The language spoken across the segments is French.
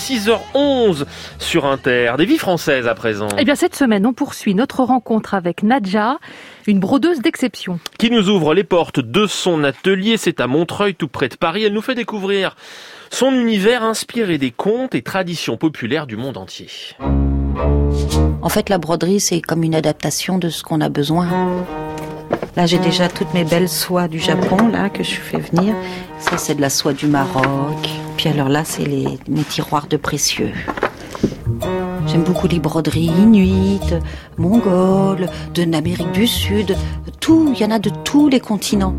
6h11 sur Inter. Des vies françaises à présent. Eh bien, cette semaine, on poursuit notre rencontre avec Nadja, une brodeuse d'exception. Qui nous ouvre les portes de son atelier. C'est à Montreuil, tout près de Paris. Elle nous fait découvrir son univers inspiré des contes et traditions populaires du monde entier. En fait, la broderie, c'est comme une adaptation de ce qu'on a besoin. Là, j'ai déjà toutes mes belles soies du Japon, là, que je fais venir. Ça, c'est de la soie du Maroc. Puis alors là, c'est mes tiroirs de précieux. J'aime beaucoup les broderies inuites, mongoles, de l'Amérique du Sud. Tout, il y en a de tous les continents.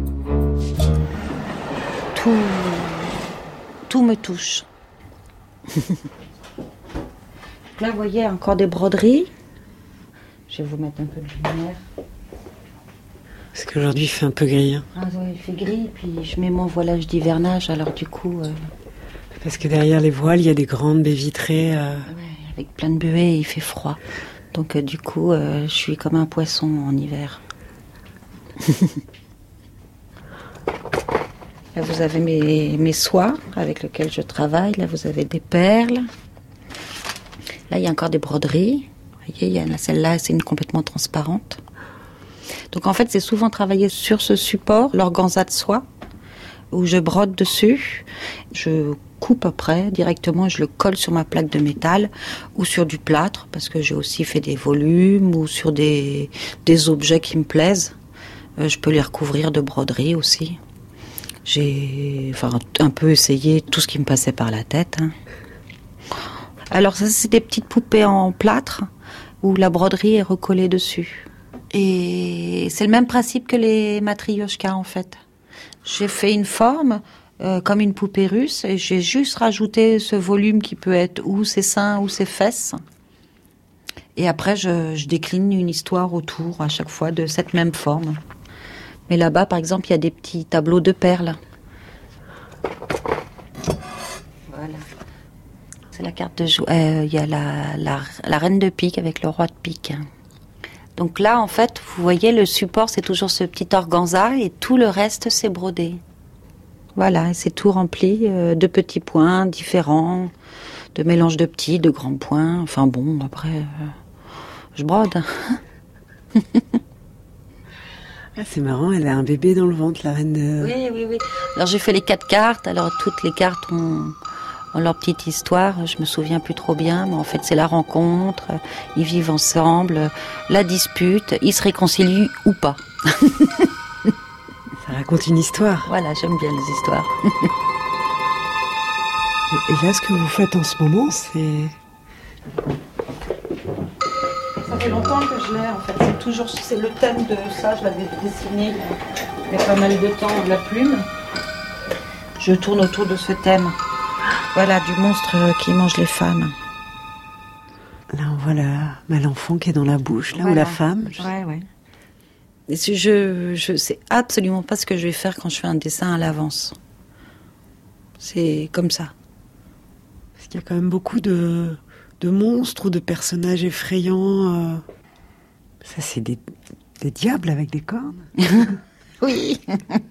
Tout me touche. Là, vous voyez, encore des broderies. Je vais vous mettre un peu de lumière. Parce qu'aujourd'hui, il fait un peu gris. Hein. Ah oui, il fait gris, puis je mets mon voilage d'hivernage, alors du coup... Parce que derrière les voiles, il y a des grandes baies vitrées. Ouais, avec plein de buées, il fait froid. Donc du coup, je suis comme un poisson en hiver. Là, vous avez mes soies avec lesquelles je travaille. Là, vous avez des perles. Là, il y a encore des broderies. Vous voyez, il y a celle-là, c'est une complètement transparente. Donc en fait, c'est souvent travaillé sur ce support, l'organza de soie, où je brode dessus. Je coupe après directement, je le colle sur ma plaque de métal ou sur du plâtre, parce que j'ai aussi fait des volumes ou sur des objets qui me plaisent. Je peux les recouvrir de broderie aussi. J'ai un peu essayé tout ce qui me passait par la tête. Hein. Alors ça, c'est des petites poupées en plâtre où la broderie est recollée dessus. Et c'est le même principe que les matrioshkas en fait. J'ai fait une forme comme une poupée russe et j'ai juste rajouté ce volume qui peut être ou ses seins ou ses fesses. Et après je décline une histoire autour à chaque fois de cette même forme. Mais là-bas par exemple il y a des petits tableaux de perles. Voilà. C'est la carte de il y a la reine de pique avec le roi de pique. Donc là, en fait, vous voyez, le support, c'est toujours ce petit organza et tout le reste, c'est brodé. Voilà, et c'est tout rempli de petits points différents, de mélange de petits, de grands points. Enfin bon, après, je brode. Ah, c'est marrant, elle a un bébé dans le ventre, la reine de... Oui. Alors j'ai fait les 4 cartes, alors toutes les cartes ont leur petite histoire, je me souviens plus trop bien, mais en fait c'est la rencontre, ils vivent ensemble, la dispute, ils se réconcilient ou pas. Ça raconte une histoire. Voilà, j'aime bien les histoires. Et là, ce que vous faites en ce moment, c'est... Ça fait longtemps que je l'ai, en fait, c'est le thème de ça, je l'avais dessiné il y a pas mal de temps, la plume. Je tourne autour de ce thème. Voilà, du monstre qui mange les femmes. Là, on voit l'enfant qui est dans la bouche, là, voilà. Ou la femme. Ouais. Et je sais absolument pas ce que je vais faire quand je fais un dessin à l'avance. C'est comme ça. Parce qu'il y a quand même beaucoup de monstres ou de personnages effrayants. Ça, c'est des diables avec des cornes. Oui.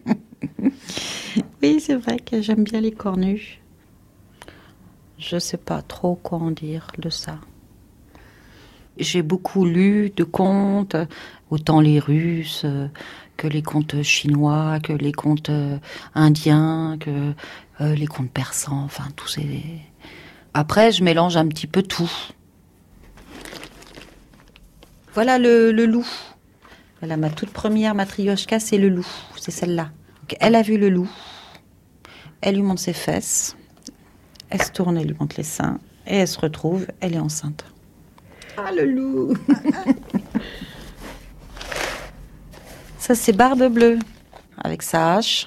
Oui, c'est vrai que j'aime bien les cornus. Je sais pas trop quoi en dire de ça. J'ai beaucoup lu de contes, autant les Russes que les contes chinois, que les contes indiens, que les contes persans, enfin tous ces... Après, je mélange un petit peu tout. Voilà le loup. Voilà, ma toute première matrioshka, c'est le loup. C'est celle-là. Donc, elle a vu le loup. Elle lui montre ses fesses. Elle se tourne, elle lui montre les seins. Et elle se retrouve, elle est enceinte. Ah, le loup. Ça, c'est Barbe Bleue. Avec sa hache.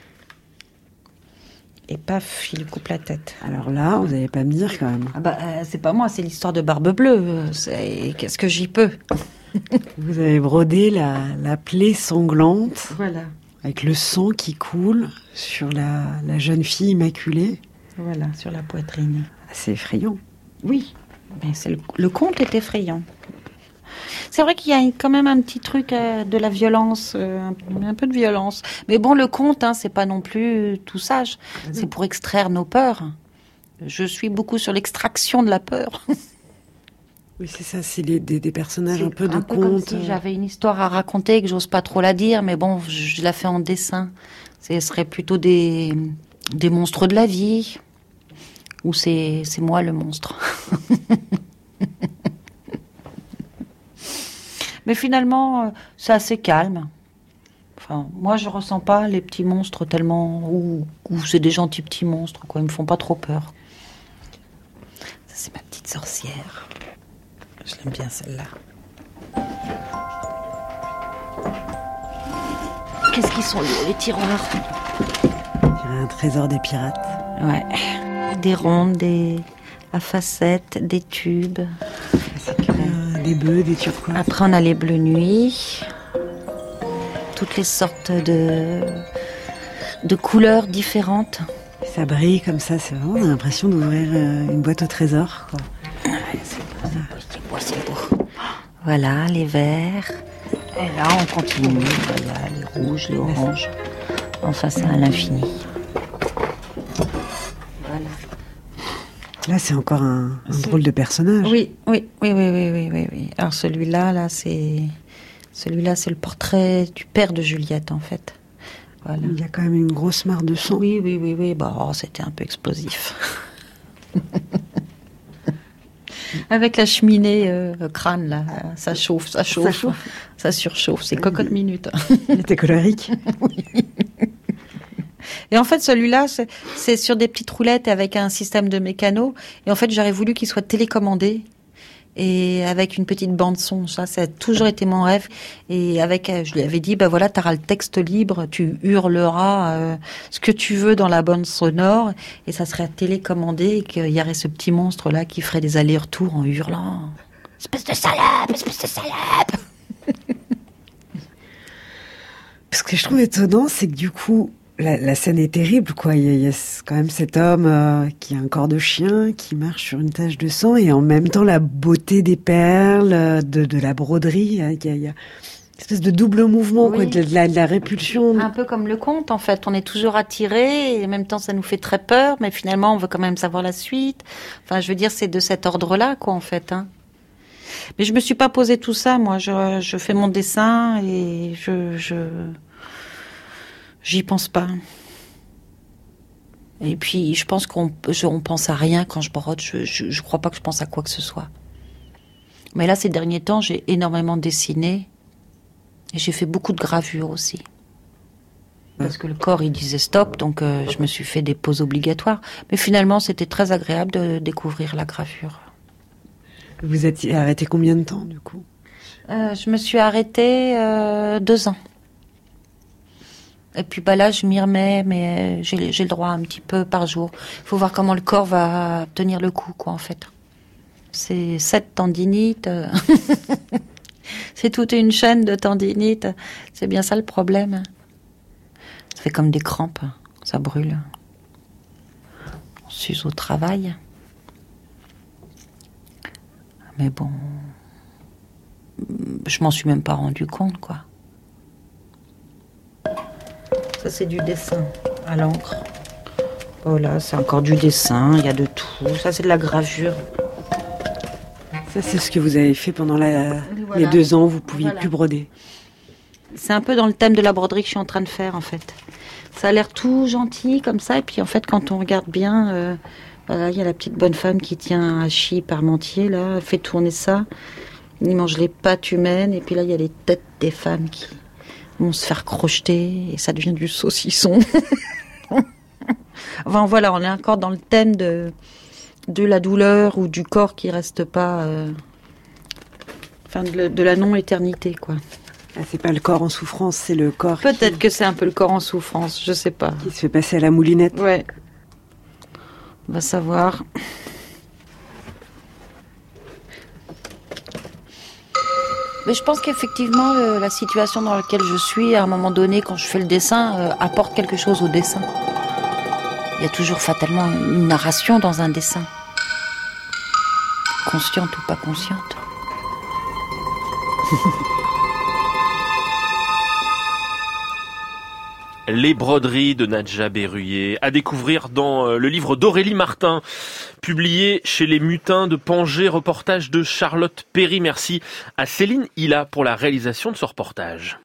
Et paf, il lui coupe la tête. Alors là, vous n'allez pas me dire quand même. Ah bah, c'est pas moi, c'est l'histoire de Barbe Bleue. Qu'est-ce que j'y peux? Vous avez brodé la plaie sanglante. Voilà. Avec le sang qui coule sur la jeune fille immaculée. Voilà, sur la poitrine. C'est effrayant. Oui, mais le conte est effrayant. C'est vrai qu'il y a quand même un petit truc de la violence, un peu de violence. Mais bon, le conte, c'est pas non plus tout sage. C'est pour extraire nos peurs. Je suis beaucoup sur l'extraction de la peur. Oui, c'est ça, c'est des personnages C'est un peu de comme contes. si j'avais une histoire à raconter et que j'ose pas trop la dire, mais bon, je la fais en dessin. Ce serait plutôt des monstres de la vie, ou c'est moi le monstre. Mais finalement, c'est assez calme. Enfin, moi, je ressens pas les petits monstres tellement, ou c'est des gentils petits monstres, quoi. Ils me font pas trop peur. Ça, c'est ma petite sorcière. Je l'aime bien, celle-là. Qu'est-ce qu'ils sont lourds, les tiroirs? Il y a un trésor des pirates. Ouais. Des rondes, à facettes, des tubes. Des bœufs, des turquoises. Après, on a les bleus nuits. Toutes les sortes de couleurs différentes. Ça brille comme ça, c'est vraiment, on a l'impression d'ouvrir une boîte au trésor, quoi. Ouais, c'est beau. Voilà, les verts. Et là, on continue. Voilà, les rouges, les oranges. Enfin, c'est à l'infini. Voilà. Là, c'est encore un drôle de personnage. Oui. Alors celui-là, c'est le portrait du père de Juliette, en fait. Voilà. Il y a quand même une grosse mare de sang. Oui. Bah, c'était un peu explosif. Avec la cheminée crâne, là, ça chauffe, ça surchauffe. C'est cocotte minute. Il était colérique. Oui. Et en fait, celui-là, c'est sur des petites roulettes avec un système de mécano. Et en fait, j'aurais voulu qu'il soit télécommandé et avec une petite bande son. Ça a toujours été mon rêve. Et je lui avais dit, voilà, t'auras le texte libre, tu hurleras ce que tu veux dans la bande sonore, et ça serait télécommandé, et qu'il y aurait ce petit monstre-là qui ferait des allers-retours en hurlant. Espèce de salope! Ce que je trouve étonnant, c'est que du coup, la scène est terrible, quoi. Il y a quand même cet homme qui a un corps de chien, qui marche sur une tache de sang, et en même temps la beauté des perles, de la broderie. Il y a une espèce de double mouvement, Oui. quoi, de la répulsion. Un peu comme le conte, en fait. On est toujours attiré, et en même temps, ça nous fait très peur, mais finalement, on veut quand même savoir la suite. Enfin, je veux dire, c'est de cet ordre-là, quoi, en fait, hein. Mais je me suis pas posé tout ça, moi. Je fais mon dessin, et j'y pense pas. Et puis, je pense qu'on pense à rien quand je brode. Je crois pas que je pense à quoi que ce soit. Mais là, ces derniers temps, j'ai énormément dessiné. Et j'ai fait beaucoup de gravures aussi. Parce que le corps, il disait stop, donc je me suis fait des pauses obligatoires. Mais finalement, c'était très agréable de découvrir la gravure. Vous êtes arrêté combien de temps, du coup? Je me suis arrêtée 2 ans. Et puis là, je m'y remets, mais j'ai le droit un petit peu par jour. Il faut voir comment le corps va tenir le coup, quoi, en fait. C'est 7 tendinites. C'est toute une chaîne de tendinites. C'est bien ça le problème. Ça fait comme des crampes. Ça brûle. On s'use au travail. Mais bon, je m'en suis même pas rendu compte, quoi. Ça, c'est du dessin à l'encre. Voilà, c'est encore du dessin, il y a de tout. Ça, c'est de la gravure. Ça, c'est ce que vous avez fait pendant Voilà. les 2 ans où vous pouviez Voilà. plus broder. C'est un peu dans le thème de la broderie que je suis en train de faire, en fait. Ça a l'air tout gentil, comme ça, et puis en fait, quand on regarde bien, voilà, il y a la petite bonne femme qui tient un hachis parmentier, là, elle fait tourner ça. Il mange les pâtes humaines, et puis là, il y a les têtes des femmes qui vont se faire crocheter, et ça devient du saucisson. Enfin, voilà, on est encore dans le thème de la douleur ou du corps qui reste pas... Enfin, de la non-éternité, quoi. Ah, c'est pas le corps en souffrance, c'est le corps Peut-être que c'est un peu le corps en souffrance, je sais pas. qui se fait passer à la moulinette. Ouais. On va savoir. Mais je pense qu'effectivement, la situation dans laquelle je suis, à un moment donné, quand je fais le dessin, apporte quelque chose au dessin. Il y a toujours fatalement une narration dans un dessin. Consciente ou pas consciente. Les broderies de Nadja Berruyer, à découvrir dans le livre d'Aurélie Martin, publié chez Les Mutins de Pangée, reportage de Charlotte Perry. Merci à Céline Hilla pour la réalisation de ce reportage.